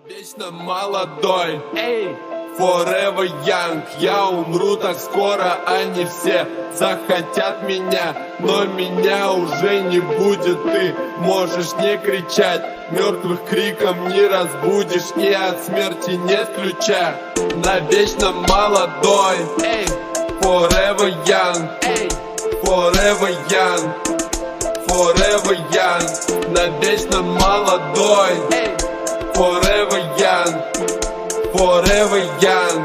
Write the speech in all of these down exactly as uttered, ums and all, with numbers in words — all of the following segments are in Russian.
Вечно молодой, эй, forever young. Я умру так скоро, они все захотят меня, но меня уже не будет. Ты можешь не кричать, мертвых криком не разбудишь, и от смерти нет ключа. Навечно молодой, эй, forever young, эй, forever young, forever young. Навечно молодой, эй, forever young, forever young,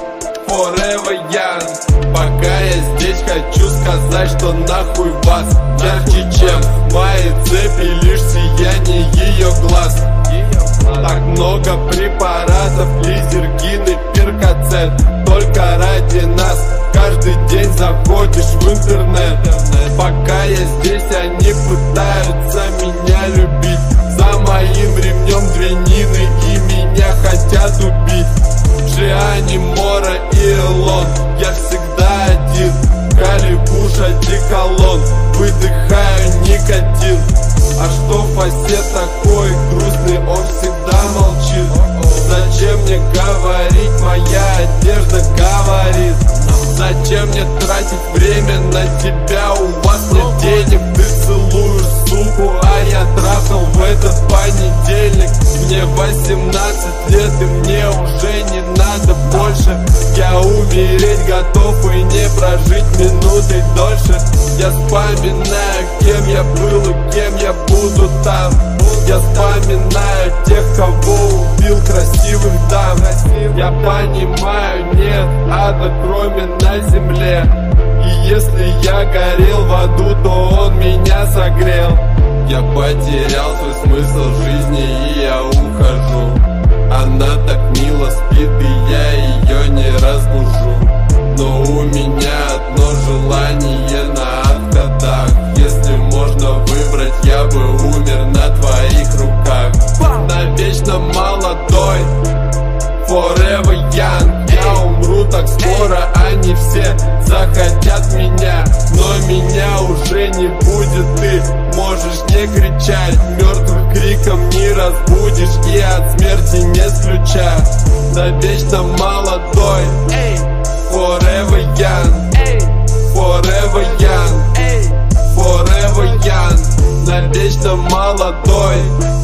forever young. Пока я здесь, хочу сказать, что нахуй вас ярче, чем мои цепи, лишь сияние ее глаз. Так много препаратов, лизергин и перкоцет, только ради нас каждый день заходишь в интернет. Пока я здесь, они пытаются меня любить, за моим ремнем две Нины и меня хотят убить. Джиани, Мора и Элон, я всегда один. Калибуш, одеколон, выдыхаю никотин. А что Фасе такой грустный, он всегда молчит. Зачем мне говорить, моя одежда говорит. Зачем мне тратить время на тебя, у вас нет денег. Ты целуешь суку, а я трахал в этот понедельник. Мне восемнадцать лет и мне уже не надо больше. Я умереть готов и не прожить минутой дольше. Я вспоминаю, кем я был и кем я буду там. Я вспоминаю тех, кого убил красивых дам. Я понимаю, нет ада, кроме на земле. И если я горел в аду, то он меня согрел. Я потерял свой смысл жизни и я ухожу. Она так мило спит и я ее не разбужу. Но у меня одно желание на отходах. Если можно выбрать, я бы умер на твоих руках. Навечно молодой, forever young. Я умру так скоро, они все захотят меня, но меня уже не будет. Ты можешь не кричать, мертвых криком не разбудишь, и от смерти нет ключа. Навечно молодой, эй, forever young, эй, forever young, эй, forever young. Навечно молодой.